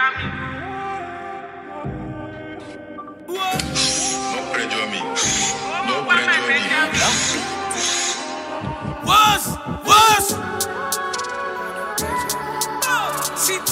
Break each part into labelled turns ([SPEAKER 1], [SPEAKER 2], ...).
[SPEAKER 1] pressure me. No pressure me.
[SPEAKER 2] Was CT.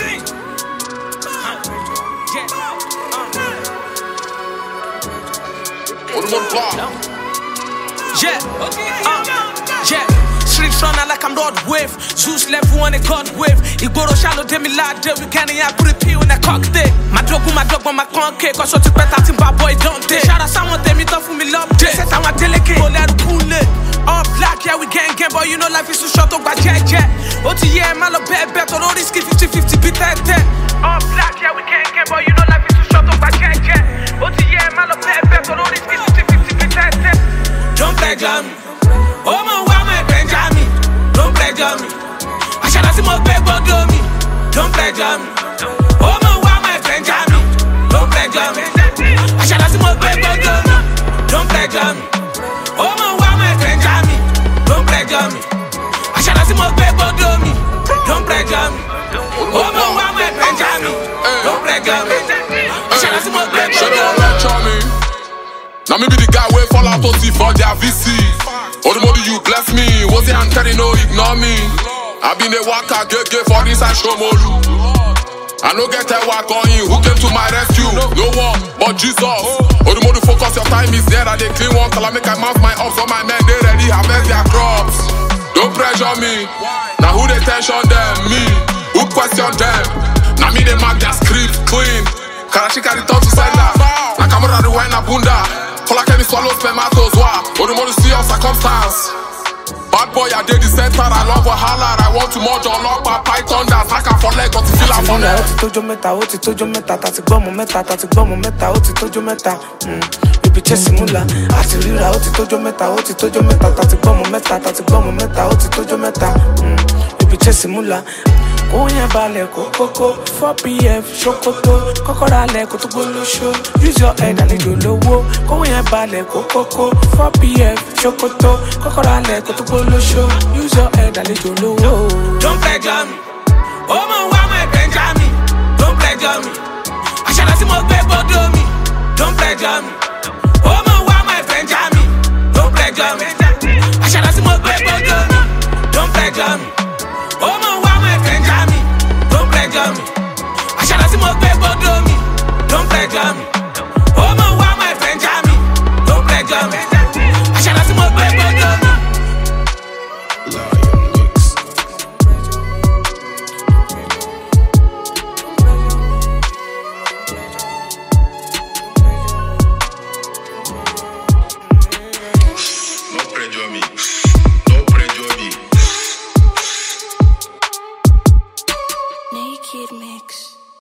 [SPEAKER 2] Yeah. Streets running like I'm Lord Wave. Zeus level on a God wave. Igboro shallow demi lade. We can't even put a pee in a cocktail. My dog, my conke. Cause what you better team bad boy don't take. Shout out someone tell me tough for me love day. Set I'm a delicate. Go let it cool it. All black, yeah, we gang, but you know life is too short. Talk about jet. OTM, I love bet. On all these 50-50 bit at 10. All black, yeah, we gang, but you know life is too short. Talk about jet. OTM, I love bet. On all these 50-50 bit at 10. Don't pressure me. Oh, my wow, my Benjamin. Don't pressure me. I shall see my big body me. Don't pressure me. Oh, my wow, my Benjamin. Don't pressure me. I shall see my big body me. Don't pressure me. Oh, my wow, my Benjamin. Don't pressure me. I shall see my big body me. Don't pressure me. Oh, my wow, my Benjamin. Don't pressure me. I shall see my big body me.
[SPEAKER 3] Now me be the guy wey fall out OT for their VC. Odumodu you bless me, was it Anteri no ignore me. I been a waka gege for this and Shomolu. I no get a walk on you, who came to my rescue? No one but Jesus. Odumodu focus, your time is there and they clean one. Call I make I mount my ups, all my men they ready harvest their crops. Don't pressure me, now who they tension them? Me, who question them? Now me they mark their script clean. Karashika return to sender, like I'm ready to wine a bunda. Call I can swallow spermatos, wa. Odumodu see your circumstance. Bad boy, I did the center, I love Wahala. I want to merge on lock my python that's like a for leg, but to feel a for leg.
[SPEAKER 2] Oti tojo meta, tati gbomo meta, oti tojo meta. You be chasing mula, ati rira, oti tojo meta, tati gbomo meta, oti tojo meta. You be chasing mula. Oya balẹ̀ kókókó 4pf ṣòkòtò kọ́kọ́rọ́ alẹ́ kó tó gbólóṣó use your head àlejò lówó kóyè balẹ̀ kókókó 4pf ṣòkòtò kọ́kọ́rọ́ alẹ́ kó tó gbólóṣó use your head àlejò lówó. Don't pressure me, oh my wow my Benjamin. Don't pressure me, àṣàlà tí mo gbé gbọ́dọ̀ mi. Don't pressure me, oh my wow my Benjamin. Don't pressure me, àṣàlà tí mo gbé gbọ́dọ̀ mi. Don't pressure me, oh my